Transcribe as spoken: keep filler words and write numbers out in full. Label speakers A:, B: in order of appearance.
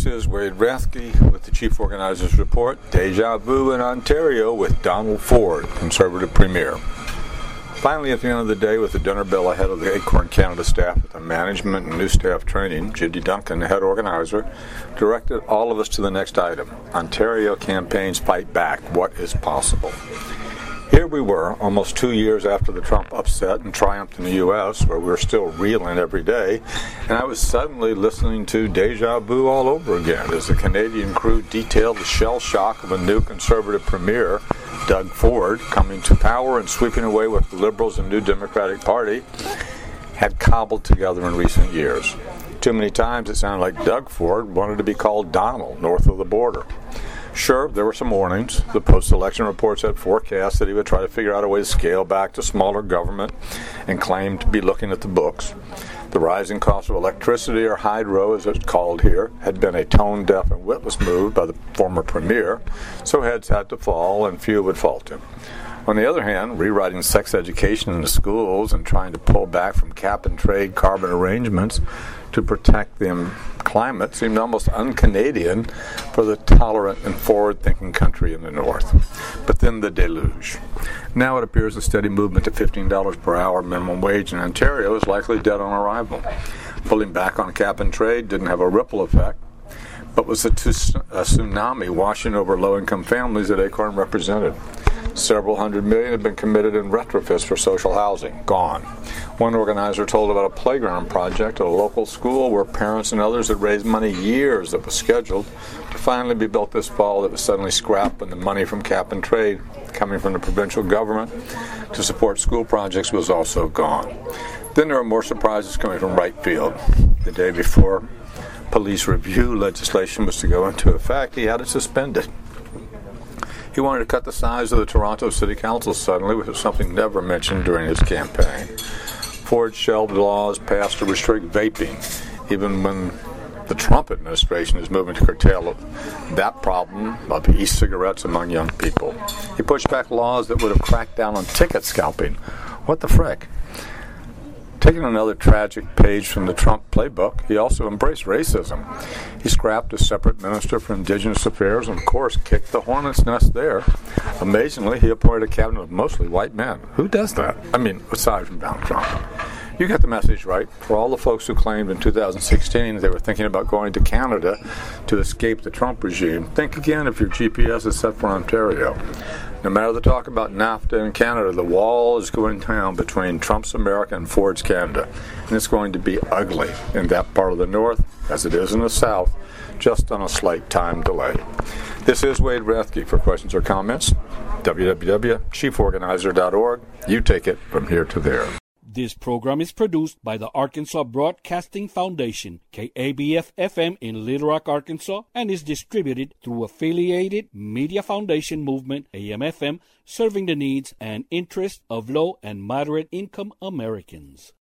A: This is Wade Rathke with the Chief Organizer's Report. Deja vu in Ontario with Donald Ford, Conservative Premier. Finally, at the end of the day, with the dinner bell ahead of the Acorn Canada staff with the management and new staff training, Judy Duncan, the head organizer, directed all of us to the next item. Ontario campaigns fight back. What is possible? Here we were, almost two years after the Trump upset and triumph in the U S, where we were still reeling every day, and I was suddenly listening to deja vu all over again as the Canadian crew detailed the shell shock of a new Conservative premier, Doug Ford, coming to power and sweeping away what the Liberals and New Democratic Party had cobbled together in recent years. Too many times it sounded like Doug Ford wanted to be called Donald north of the border. Sure, there were some warnings. The post-election reports had forecast that he would try to figure out a way to scale back to smaller government and claimed to be looking at the books. The rising cost of electricity, or hydro as it's called here, had been a tone-deaf and witless move by the former premier, so heads had to fall and few would fault him. On the other hand, rewriting sex education in the schools and trying to pull back from cap-and-trade carbon arrangements to protect the climate seemed almost un-Canadian for the tolerant and forward-thinking country in the North. But then the deluge. Now it appears a steady movement to fifteen dollars per hour minimum wage in Ontario is likely dead on arrival. Pulling back on cap-and-trade didn't have a ripple effect, but was a, tus- a tsunami washing over low-income families that Acorn represented. Several hundred million have been committed in retrofits for social housing. Gone. One organizer told about a playground project at a local school where parents and others had raised money years that was scheduled to finally be built this fall that was suddenly scrapped when the money from cap and trade coming from the provincial government to support school projects was also gone. Then there are more surprises coming from right field. The day before police review legislation was to go into effect, he had it suspended. He wanted to cut the size of the Toronto City Council suddenly, which was something never mentioned during his campaign. Ford shelved laws passed to restrict vaping, even when the Trump administration is moving to curtail that problem of e-cigarettes among young people. He pushed back laws that would have cracked down on ticket scalping. What the frick? Taking another tragic page from the Trump playbook, he also embraced racism. He scrapped a separate minister for Indigenous Affairs and, of course, kicked the hornet's nest there. Amazingly, he appointed a cabinet of mostly white men. Who does that? I mean, aside from Donald Trump. You get the message, right? For all the folks who claimed in two thousand sixteen they were thinking about going to Canada to escape the Trump regime, think again if your G P S is set for Ontario. No matter the talk about NAFTA in Canada, the wall is going down between Trump's America and Ford's Canada. And it's going to be ugly in that part of the North, as it is in the South, just on a slight time delay. This is Wade Rathke. For questions or comments, w w w dot chief organizer dot org. You take it from here to there.
B: This program is produced by the Arkansas Broadcasting Foundation, K A B F F M in Little Rock, Arkansas, and is distributed through Affiliated Media Foundation Movement, A M F M, serving the needs and interests of low and moderate income Americans.